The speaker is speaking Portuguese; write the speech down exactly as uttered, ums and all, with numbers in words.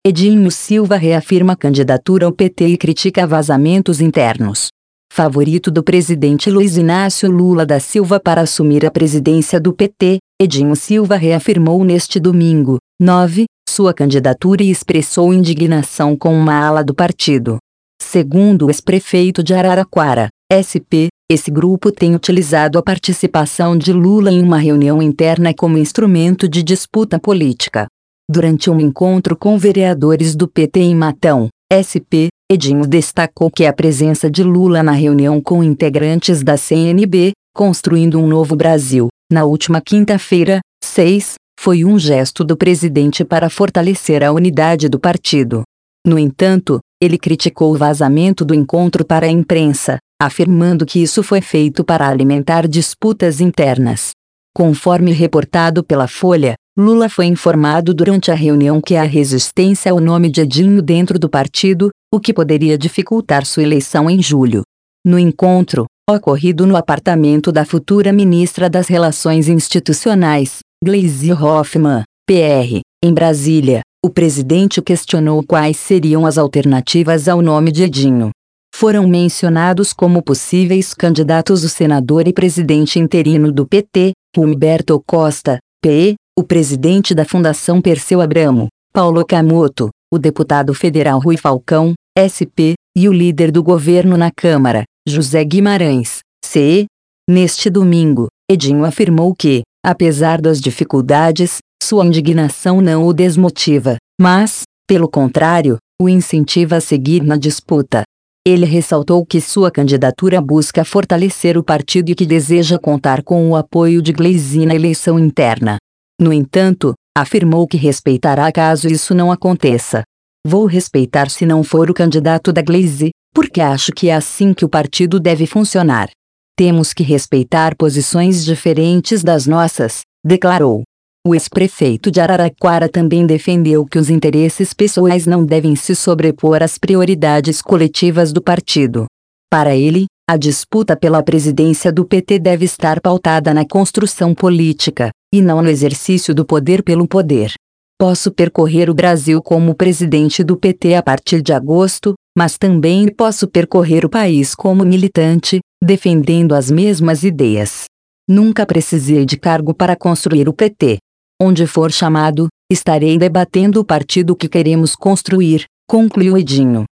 Edinho Silva reafirma candidatura ao P T e critica vazamentos internos. Favorito do presidente Luiz Inácio Lula da Silva para assumir a presidência do P T, Edinho Silva reafirmou neste domingo, nove, sua candidatura e expressou indignação com uma ala do partido. Segundo o ex-prefeito de Araraquara, S P, esse grupo tem utilizado a participação de Lula em uma reunião interna como instrumento de disputa política. Durante um encontro com vereadores do P T em Matão, S P, Edinho destacou que a presença de Lula na reunião com integrantes da C N B, Construindo um Novo Brasil, na última quinta-feira, seis, foi um gesto do presidente para fortalecer a unidade do partido. No entanto, ele criticou o vazamento do encontro para a imprensa, afirmando que isso foi feito para alimentar disputas internas. Conforme reportado pela Folha, Lula foi informado durante a reunião que há resistência ao nome de Edinho dentro do partido, o que poderia dificultar sua eleição em julho. No encontro, ocorrido no apartamento da futura ministra das Relações Institucionais, Gleisi Hoffmann, P R, em Brasília, o presidente questionou quais seriam as alternativas ao nome de Edinho. Foram mencionados como possíveis candidatos o senador e presidente interino do P T, Humberto Costa, P E, o presidente da Fundação Perseu Abramo, Paulo Camoto, o deputado federal Rui Falcão, S P, e o líder do governo na Câmara, José Guimarães, C E. Neste domingo, Edinho afirmou que, apesar das dificuldades, sua indignação não o desmotiva, mas, pelo contrário, o incentiva a seguir na disputa. Ele ressaltou que sua candidatura busca fortalecer o partido e que deseja contar com o apoio de Gleisi na eleição interna. No entanto, afirmou que respeitará caso isso não aconteça. Vou respeitar se não for o candidato da Gleisi, porque acho que é assim que o partido deve funcionar. Temos que respeitar posições diferentes das nossas, declarou. O ex-prefeito de Araraquara também defendeu que os interesses pessoais não devem se sobrepor às prioridades coletivas do partido. Para ele, a disputa pela presidência do P T deve estar pautada na construção política, e não no exercício do poder pelo poder. Posso percorrer o Brasil como presidente do P T a partir de agosto, mas também posso percorrer o país como militante, defendendo as mesmas ideias. Nunca precisei de cargo para construir o P T. Onde for chamado, estarei debatendo o partido que queremos construir, concluiu Edinho.